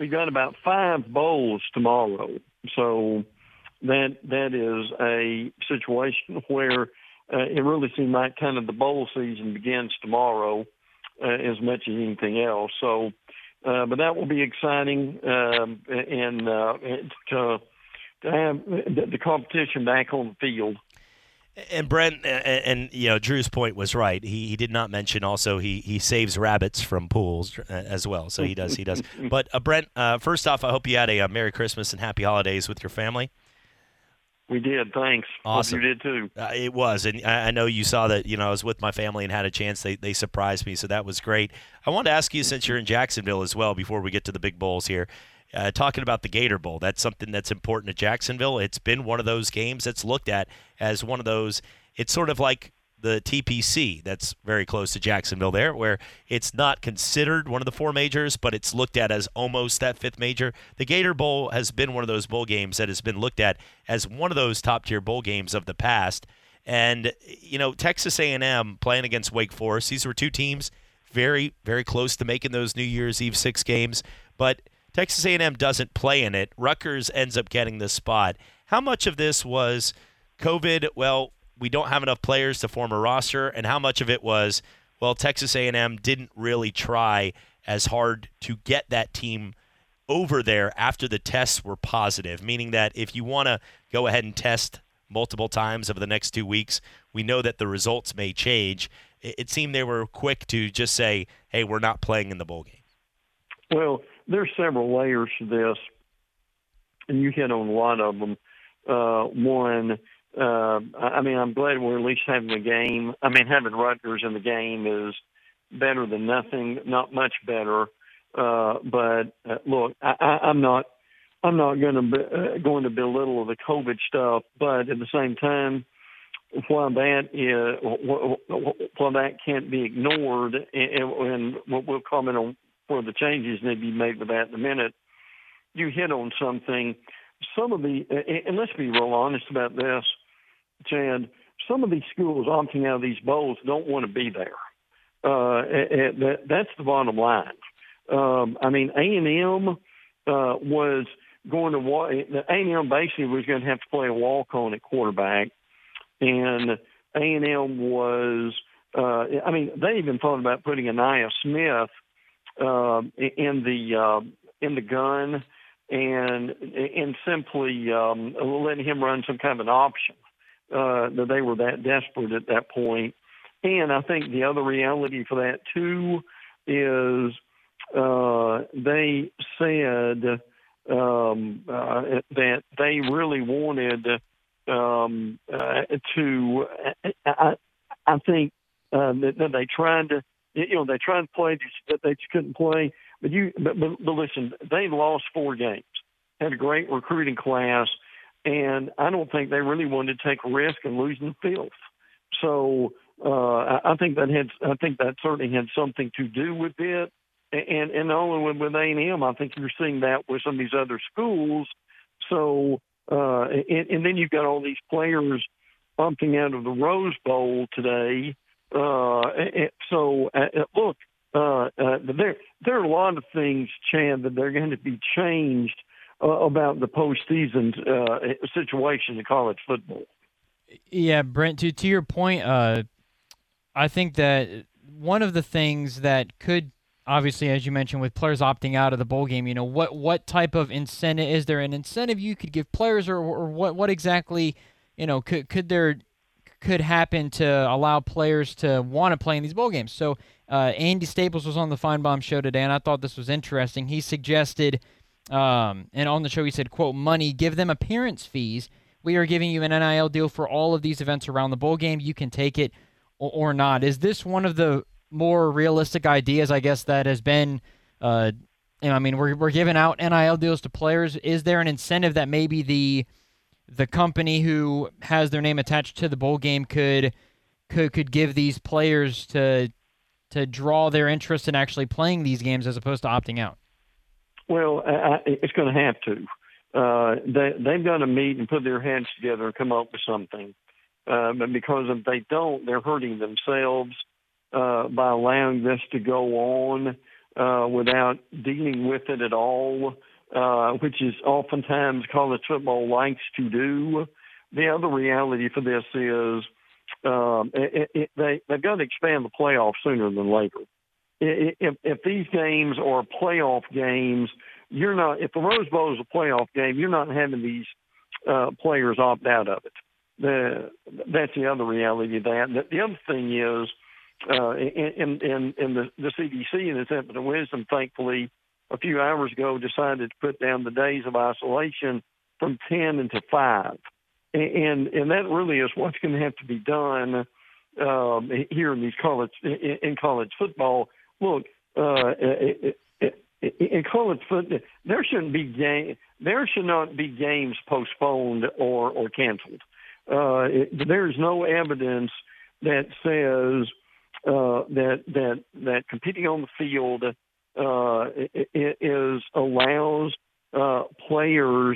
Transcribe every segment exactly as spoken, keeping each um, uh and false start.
we've got about five bowls tomorrow. So that that is a situation where uh, it really seems like kind of the bowl season begins tomorrow uh, as much as anything else. So, uh, but that will be exciting, um, and uh, to, to have the, the competition back on the field. And Brent, and, and you know, Drew's point was right. He he did not mention also he he saves rabbits from pools as well. So he does, he does. But uh, Brent, uh, first off, I hope you had a, a Merry Christmas and Happy Holidays with your family. We did, thanks. Awesome. Hope you did too. Uh, it was, and I, I know you saw that. You know, I was with my family and had a chance. They they surprised me, so that was great. I wanted to ask you, since you're in Jacksonville as well, before we get to the big bowls here. Uh, talking about the Gator Bowl, that's something that's important to Jacksonville. It's been one of those games that's looked at as one of those. It's sort of like the T P C that's very close to Jacksonville there, where it's not considered one of the four majors, but it's looked at as almost that fifth major. The Gator Bowl has been one of those bowl games that has been looked at as one of those top-tier bowl games of the past. And, you know, Texas A and M playing against Wake Forest, these were two teams very, very close to making those New Year's Eve six games, but Texas A and M doesn't play in it. Rutgers ends up getting the spot. How much of this was COVID? Well, we don't have enough players to form a roster, and how much of it was, well, Texas A and M didn't really try as hard to get that team over there after the tests were positive, meaning that if you want to go ahead and test multiple times over the next two weeks, we know that the results may change. It, it seemed they were quick to just say, hey, we're not playing in the bowl game. Well, there's several layers to this, and you hit on a lot of them. Uh, one, uh, I mean, I'm glad we're at least having a game. I mean, having Rutgers in the game is better than nothing, not much better. Uh, but uh, look, I, I, I'm not, I'm not going to be, uh, going to belittle the COVID stuff, but at the same time, while that is, while that can't be ignored, and, and we'll comment on where the changes need to be made with that in a minute, you hit on something. Some of the, and let's be real honest about this, Chad, some of these schools opting out of these bowls don't want to be there. Uh, that, that's the bottom line. Um, I mean, A and M uh, was going to, A and M basically was going to have to play a walk-on at quarterback, and A and M was, uh, I mean, they even thought about putting Anaya Smith Uh, in the uh, in the gun, and and simply um, letting him run some kind of an option. Uh, that they were that desperate at that point. And I think the other reality for that too is uh, they said um, uh, that they really wanted um, uh, to. I, I think uh, that, that they tried to. You know, they tried to play that they just couldn't play. But you, but, but, but listen, they lost four games, had a great recruiting class, and I don't think they really wanted to take a risk in losing the fifth. So uh, I, I think that had, I think that certainly had something to do with it. And and not only with, with A and M, I think you're seeing that with some of these other schools. So uh, and, and then you've got all these players opting out of the Rose Bowl today. Uh, so, uh, look, uh, uh, there there are a lot of things, Chad, that they're going to be changed uh, about the postseason uh, situation in college football. Yeah, Brent, to, to your point, uh, I think that one of the things that could, obviously, as you mentioned, with players opting out of the bowl game, you know, what, what type of incentive, is there an incentive you could give players, or, or what, what exactly, you know, could, could there – could happen to allow players to want to play in these bowl games? So uh, Andy Staples was on the Feinbaum show today, and I thought this was interesting. He suggested, um, and on the show he said, quote, money, give them appearance fees. We are giving you an N I L deal for all of these events around the bowl game. You can take it or, or not. Is this one of the more realistic ideas, I guess, that has been, uh, you know, I mean, we're, we're giving out N I L deals to players. Is there an incentive that maybe the the company who has their name attached to the bowl game could could could give these players to to draw their interest in actually playing these games as opposed to opting out? Well, I, it's going to have to. Uh, they, they've got to meet and put their heads together and come up with something. Uh, but because if they don't, they're hurting themselves uh, by allowing this to go on. uh, without dealing with it at all, uh, which is oftentimes college football likes to do. The other reality for this is um, it, it, they, they've got to expand the playoff sooner than later. If, if these games are playoff games, you're not. If the Rose Bowl is a playoff game, you're not having these uh, players opt out of it. The, that's the other reality of that. The, the other thing is, uh, in, in, in the, the C D C, in its infinite wisdom, thankfully, a few hours ago, decided to put down the days of isolation from ten into five, and and that really is what's going to have to be done um, here in these college in, in college football. Look, uh, in college football, there shouldn't be game. There should not be games postponed or or canceled. Uh, it, there's no evidence that says uh, that that that competing on the field uh, is allows uh, players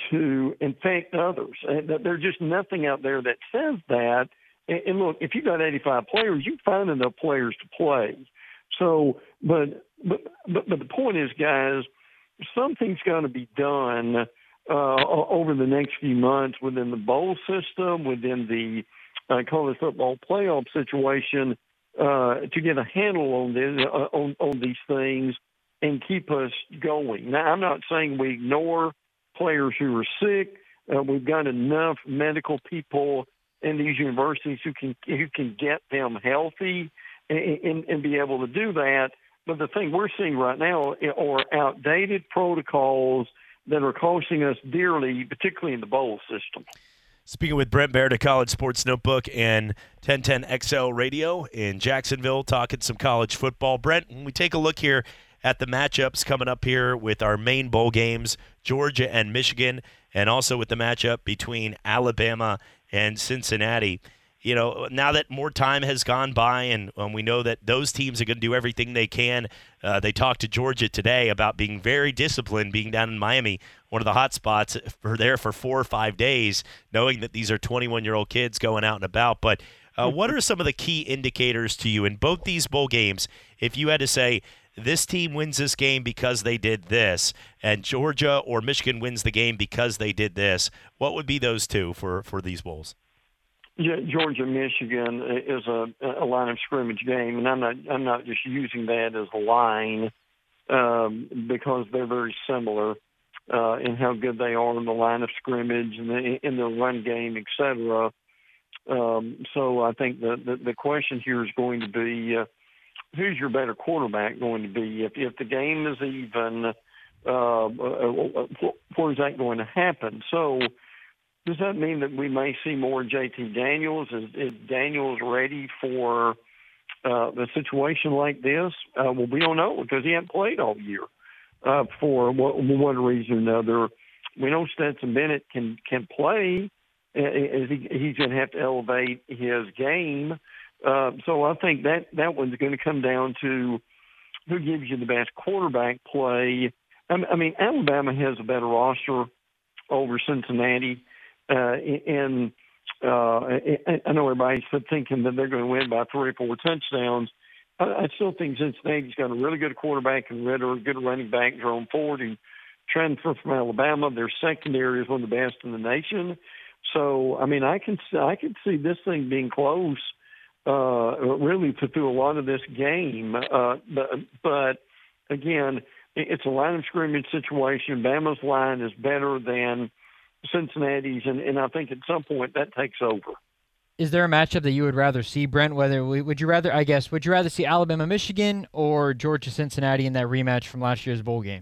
to infect others. And there's just nothing out there that says that. And, and look, if you've got eighty-five players, you find enough players to play. So, but but but, but the point is, guys, something's got to be done uh, over the next few months within the bowl system, within the uh, college football playoff situation, uh, to get a handle on this, uh, on on these things and keep us going. Now, I'm not saying we ignore players who are sick. Uh, we've got enough medical people in these universities who can who can get them healthy and, and, and be able to do that. But the thing we're seeing right now are outdated protocols that are costing us dearly, particularly in the bowl system. Speaking with Brent Baird of College Sports Notebook and ten ten X L Radio in Jacksonville, talking some college football. Brent, when we take a look here at the matchups coming up here with our main bowl games, Georgia and Michigan, and also with the matchup between Alabama and Cincinnati. You know, now that more time has gone by and um, we know that those teams are going to do everything they can, uh, they talked to Georgia today about being very disciplined, being down in Miami, one of the hot spots, for there for four or five days, knowing that these are twenty-one-year-old kids going out and about. But uh, what are some of the key indicators to you in both these bowl games? If you had to say, this team wins this game because they did this, and Georgia or Michigan wins the game because they did this, what would be those two for, for these bowls? Yeah, Georgia Michigan is a, a line of scrimmage game, and I'm not I'm not just using that as a line um, because they're very similar uh, in how good they are in the line of scrimmage and the, in their run game, et cetera. Um, so I think the, the the question here is going to be uh, who's your better quarterback going to be? If if the game is even, uh, where is that going to happen? So. Does that mean that we may see more J T Daniels? Is, is Daniels ready for uh, a situation like this? Uh, well, we don't know because he hasn't played all year uh, for one, one reason or another. We know Stetson Bennett can can play. Uh, he, he's going to have to elevate his game. Uh, so I think that, that one's going to come down to who gives you the best quarterback play. I, I mean, Alabama has a better roster over Cincinnati. Uh, and uh, I know everybody's thinking that they're going to win by three or four touchdowns. I, I still think Cincinnati's got a really good quarterback and a good running back, Jerome Ford, who transferred from Alabama. Their secondary is one of the best in the nation. So, I mean, I can I can see this thing being close, uh, really through a lot of this game. Uh, but, but again, it's a line of scrimmage situation. Bama's line is better than Cincinnati's, and, and I think at some point that takes over. Is there a matchup that you would rather see, Brent? Whether would you rather, I guess, would you rather see Alabama, Michigan, or Georgia, Cincinnati in that rematch from last year's bowl game?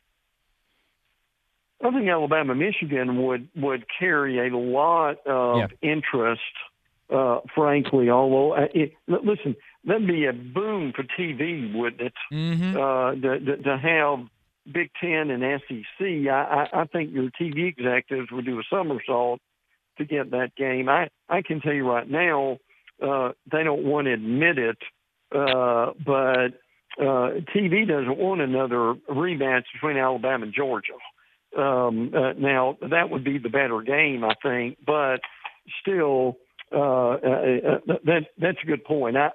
I think Alabama, Michigan would would carry a lot of yeah. interest, uh, frankly. Although, it, listen, that'd be a boom for T V, wouldn't it? Mm-hmm. Uh, to, to, to have Big Ten and S E C, I, I think your T V executives would do a somersault to get that game. I, I can tell you right now, uh, they don't want to admit it, uh, but uh, T V doesn't want another rematch between Alabama and Georgia. Um, uh, now, that would be the better game, I think, but still, uh, uh, that that's a good point. I, I'm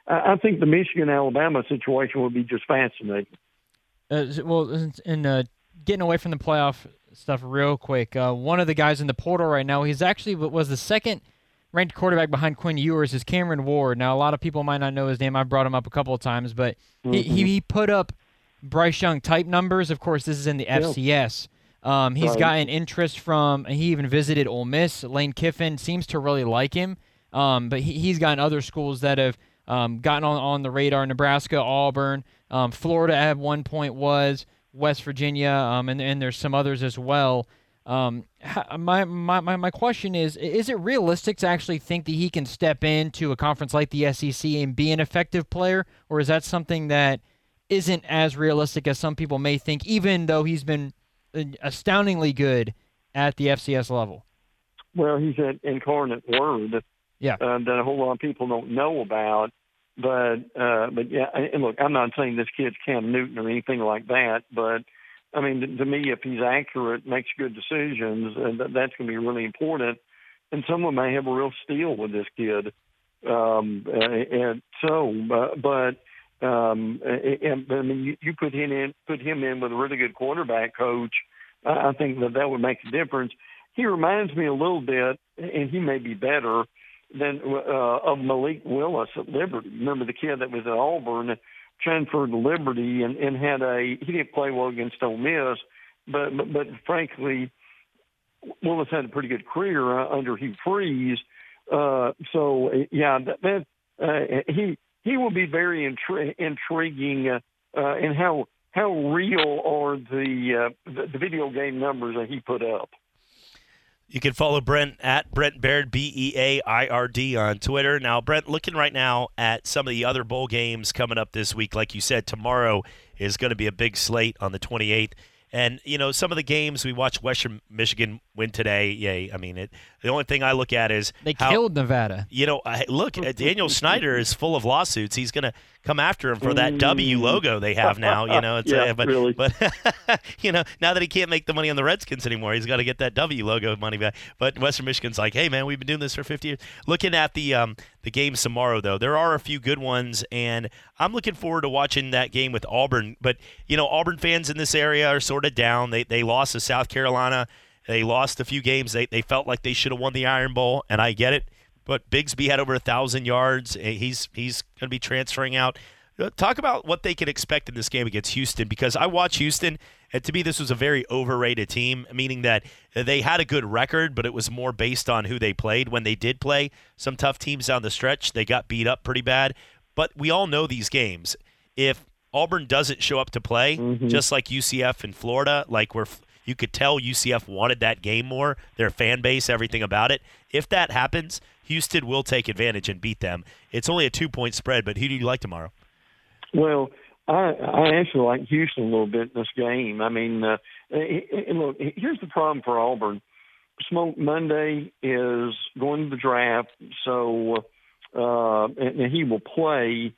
I, I think the Michigan-Alabama situation would be just fascinating. Uh, well, and uh, getting away from the playoff stuff real quick, uh, one of the guys in the portal right now, he's actually was the second ranked quarterback behind Quinn Ewers, is Cameron Ward. Now, a lot of people might not know his name. I've brought him up a couple of times, but mm-hmm. he, he put up Bryce Young type numbers. Of course, this is in the F C S. Um, he's right. gotten interest from, he even visited Ole Miss. Lane Kiffin seems to really like him, um, but he, he's gotten other schools that have um, gotten on, on the radar. Nebraska, Auburn, um, Florida at one point was, West Virginia, um, and, and there's some others as well. Um, my, my, my question is, is it realistic to actually think that he can step into a conference like the S E C and be an effective player, or is that something that isn't as realistic as some people may think, even though he's been astoundingly good at the F C S level? Well, he's an incarnate word yeah. uh, that a whole lot of people don't know about. But, uh, but yeah, and look, I'm not saying this kid's Cam Newton or anything like that, but, I mean, to me, if he's accurate, makes good decisions, and that's going to be really important. And someone may have a real steal with this kid. Um, and so, uh, but, um, and, I mean, you, you put him in, put him in with a really good quarterback coach, I think that that would make a difference. He reminds me a little bit, and he may be better, than uh, of Malik Willis at Liberty. Remember the kid that was at Auburn, transferred to Liberty, and, and had a he didn't play well against Ole Miss, but but, but frankly, Willis had a pretty good career uh, under Hugh Freeze. Uh, so yeah, that, that uh, he he will be very intri- intriguing uh, uh, in how how real are the, uh, the the video game numbers that he put up. You can follow Brent at Brent Baird, B E A I R D on Twitter. Now, Brent, looking right now at some of the other bowl games coming up this week, like you said, tomorrow is going to be a big slate on the twenty-eighth. And, you know, some of the games we watched Western Michigan win today, yay. I mean, it. The only thing I look at is They how, killed Nevada. You know, I, look, Daniel Snyder is full of lawsuits. He's going to come after him for that W logo they have now. You know, it's, yeah, uh, but, really. but you know, now that he can't make the money on the Redskins anymore, he's got to get that W logo money back. But Western Michigan's like, hey, man, we've been doing this for fifty years. Looking at the um, the games tomorrow, though, there are a few good ones, and I'm looking forward to watching that game with Auburn. But, you know, Auburn fans in this area are sort of down. They they lost to South Carolina. They lost a few games. They they felt like they should have won the Iron Bowl, and I get it. But Bigsby had over a thousand yards. He's he's going to be transferring out. Talk about what they can expect in this game against Houston, because I watch Houston, and to me this was a very overrated team, meaning that they had a good record, but it was more based on who they played. When they did play some tough teams down the stretch, they got beat up pretty bad. But we all know these games. If Auburn doesn't show up to play, mm-hmm. just like U C F in Florida, like where you could tell U C F wanted that game more, their fan base, everything about it. If that happens, Houston will take advantage and beat them. It's only a two-point spread, but who do you like tomorrow? Well, I, I actually like Houston a little bit in this game. I mean, uh, and look, here's the problem for Auburn. Smoke Monday is going to the draft, so uh, and he will play,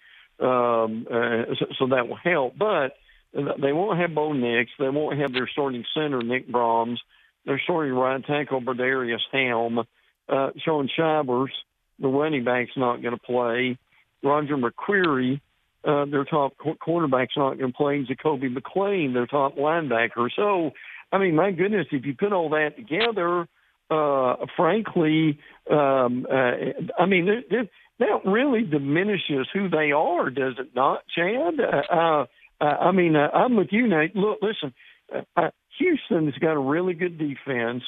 um, uh, so, so that will help. But they won't have Bo Nix. They won't have their starting center, Nick Brahms. Their starting right tackle, Berdarius Helm. Uh, Sean Shivers, the running back's not going to play. Roger McQuarrie, uh, their top cornerback's not going to play. Jacoby McClain, their top linebacker. So, I mean, my goodness, if you put all that together, uh, frankly, um, uh, I mean, it, it, that really diminishes who they are, does it not, Chad? Uh, uh, I mean, uh, I'm with you, Nate. Look, listen, uh, Houston's got a really good defense.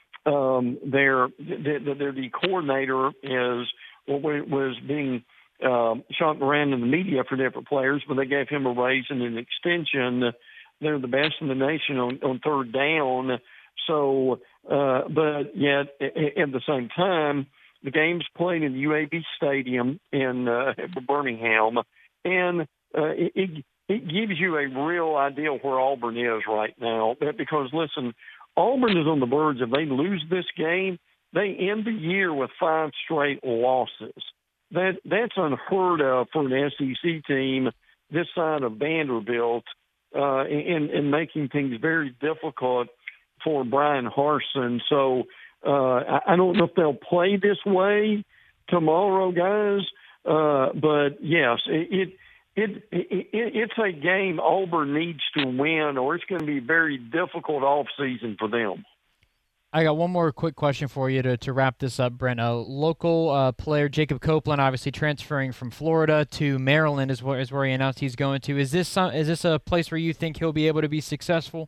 Um, their, their, their the coordinator is what well, was being um, shot around in the media for different players, but they gave him a raise and an extension. They're the best in the nation on, on third down. So, uh, but yet at the same time, the game's played in the U A B Stadium in uh, Birmingham, and uh, it, it, it gives you a real idea where Auburn is right now. Because, listen, Auburn is on the verge. If they lose this game, they end the year with five straight losses. That That's unheard of for an S E C team this side of Vanderbilt, uh, and, and making things very difficult for Brian Harsin. So uh, I, I don't know if they'll play this way tomorrow, guys, Uh, but yes, it, it it it it's a game Auburn needs to win, or it's going to be a very difficult off season for them. I got one more quick question for you to, to wrap this up, Brent. A local uh, player, Jacob Copeland, obviously transferring from Florida to Maryland is where is where he announced he's going to. Is this some, is this a place where you think he'll be able to be successful?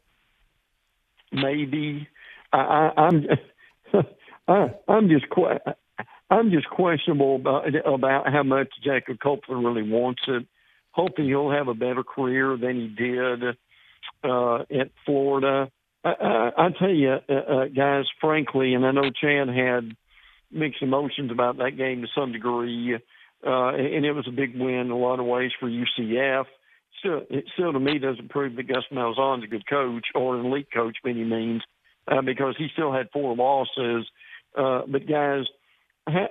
Maybe. I, I, I'm I, I'm just que- I'm just questionable about about how much Jacob Copeland really wants it. Hoping he'll have a better career than he did uh, at Florida. I, I, I tell you, uh, uh, guys, frankly, and I know Chad had mixed emotions about that game to some degree, uh, and it was a big win in a lot of ways for U C F. Still, it still to me doesn't prove that Gus Malzahn's a good coach or an elite coach by any means, uh, because he still had four losses. Uh, but guys, ha-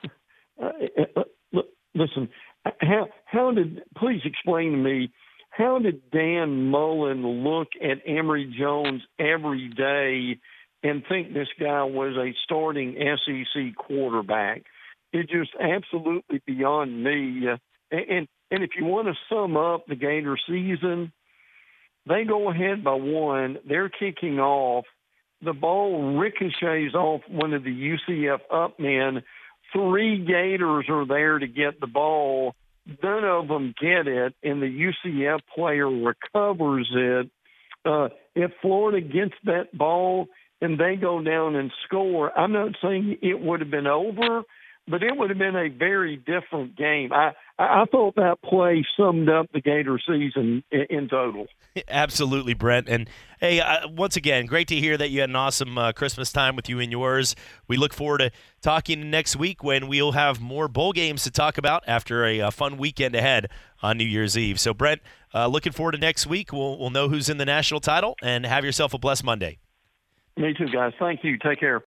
uh, listen, how how did please explain to me? How did Dan Mullen look at Emory Jones every day and think this guy was a starting S E C quarterback? It's just absolutely beyond me. And and if you want to sum up the Gator season, they go ahead by one. They're kicking off. The ball ricochets off one of the U C F up men. Three Gators are there to get the ball. None of them get it, and the U C F player recovers it. Uh, if Florida gets that ball and they go down and score, I'm not saying it would have been over, but it would have been a very different game. I, I thought that play summed up the Gator season in, in total. Absolutely, Brent. And, hey, uh, once again, great to hear that you had an awesome uh, Christmas time with you and yours. We look forward to talking next week when we'll have more bowl games to talk about after a, a fun weekend ahead on New Year's Eve. So, Brent, uh, looking forward to next week. We'll, we'll know who's in the national title, and have yourself a blessed Monday. Me too, guys. Thank you. Take care.